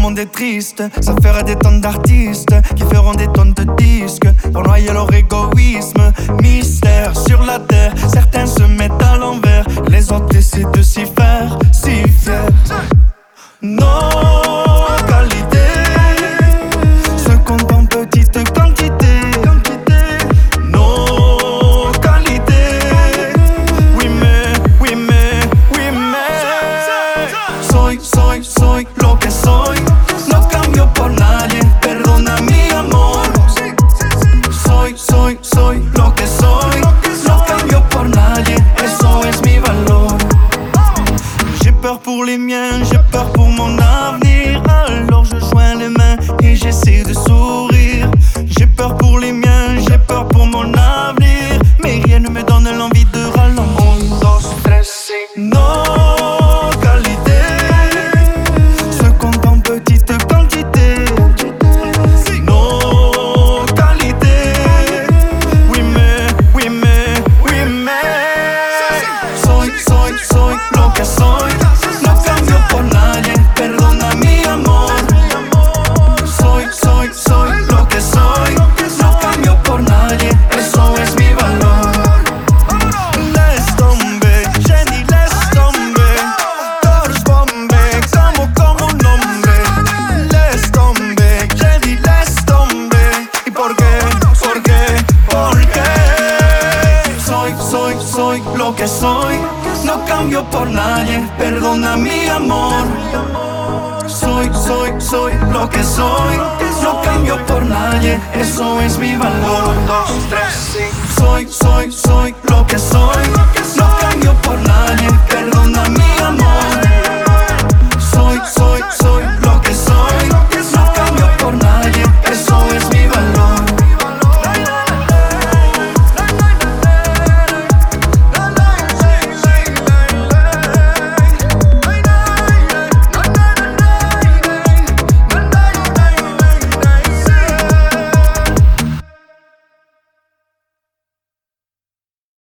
monde est triste. Ça fera des tonnes d'artistes qui feront des tonnes de disques pour noyer leur égoïsme. Mystère sur la terre, certains se mettent à l'envers, les autres décident de s'y faire, si fiers. Nos qualités se comptent en petites quantités. Nos qualités, oui mais soy lo que soy. No cambio por nadie, perdona mi amor. Soy lo que soy. No cambio por nadie, eso es mi valor. J'ai peur pour les miens, j'ai peur pour mon avenir. Alors je joins les mains et j'essaie de sourire. J'ai peur pour les miens, j'ai peur pour mon avenir, mais rien ne me donne l'envie de ralentir. 1, 2, 3, sí. Nos qualités se comptent en petites quantités. Nos qualités, oui mais soy lo que soy. No cambio por nadie, perdona mi amor. Soy lo que soy. No cambio por nadie, eso es mi valor. Laisse tomber, Jenny, laisse tomber. Todos bombe, como un hombre. Laisse tomber, Jenny, laisse tomber. ¿Y por qué? Soy lo que soy. No cambio por nadie, perdona mi amor. Soy lo que soy. No cambio por nadie, eso es mi valor. 1, 2, 3, sí. Soy lo que soy.